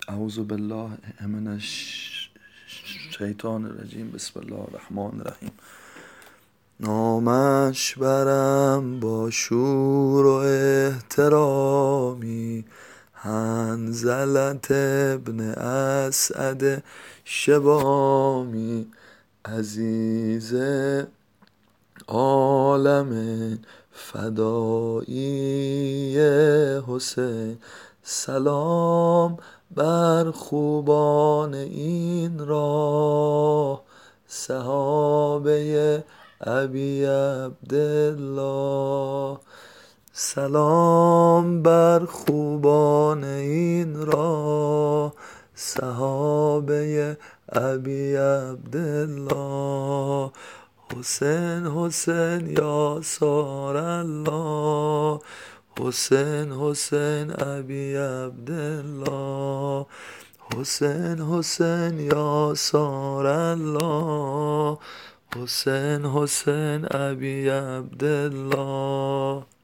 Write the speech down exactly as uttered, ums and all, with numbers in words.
اعوذ بالله من الشیطان الرجیم. بسم الله الرحمن الرحیم. نامش برم با شور و احترامی، حنظلة ابن اسعد شبامی. عزیز عالم فدایی حسین، سلام بر خوبان این راه، صحابه ابی عبدالله. سلام بر خوبان این راه، صحابه ابی عبدالله. حسین حسین یا سار الله، حسین حسین ابی عبدالله. حسین حسین یا سار الله، حسین حسین ابی عبدالله.